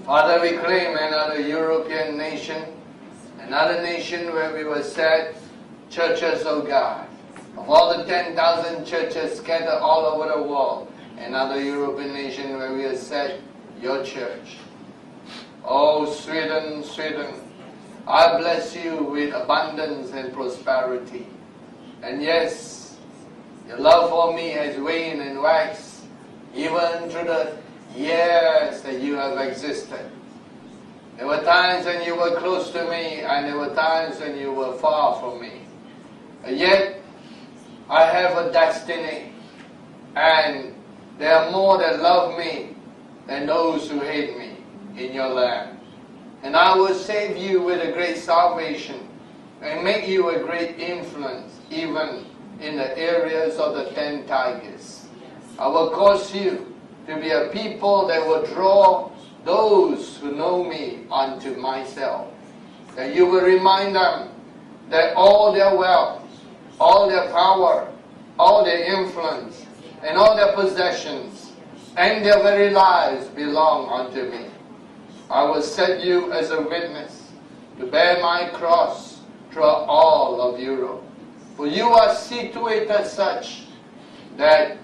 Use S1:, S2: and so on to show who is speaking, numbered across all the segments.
S1: Father, we claim another European nation, another nation where we will set churches, oh God. Of all the 10,000 churches scattered all over the world, another European nation where we will set your church. Oh, Sweden, Sweden, I bless you with abundance and prosperity. And yes, your love for me has waned and waxed, even through the years that you have existed. There were times when you were close to me, and there were times when you were far from me. And yet, I have a destiny, and there are more that love me than those who hate me in your land. And I will save you with a great salvation and make you a great influence even in the areas of the 10 tigers. I will cause you to be a people that will draw those who know me unto myself. That you will remind them that all their wealth, all their power, all their influence, and all their possessions, and their very lives belong unto me. I will set you as a witness to bear my cross throughout all of Europe. For you are situated such that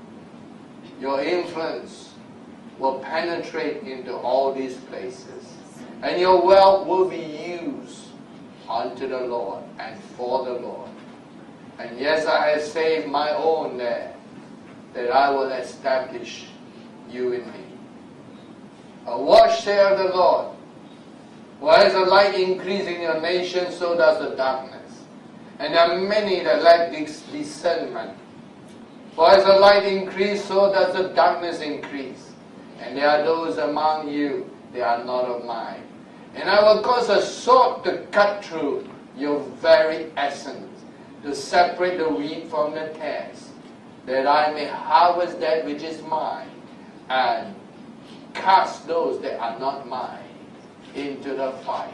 S1: your influence will penetrate into all these places. And your wealth will be used unto the Lord and for the Lord. And yes, I have saved my own there, that I will establish you in me. Watch, saith the Lord, for as the light increase in your nation, so does the darkness. And there are many that lack this discernment. For as the light increase, so does the darkness increase. And there are those among you, they are not of mine. And I will cause a sword to cut through your very essence, to separate the wheat from the tares, that I may harvest that which is mine, and cast those that are not mine into the fire.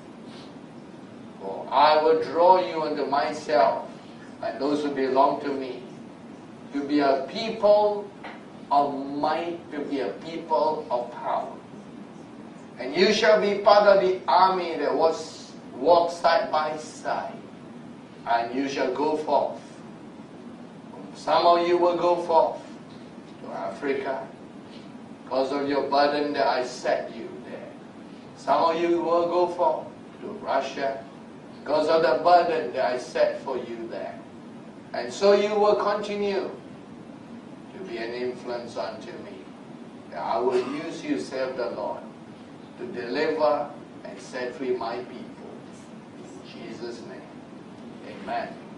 S1: For I will draw you unto myself, and those who belong to me, to be a people of might, to be a people of power. And you shall be part of the army that walk side by side, and you shall go forth. Some of you will go forth to Africa, because of your burden that I set you there. Some of you will go forth to Russia because of the burden that I set for you there. And so you will continue to be an influence unto me. I will use you, saith the Lord, to deliver and set free my people. In Jesus' name, amen.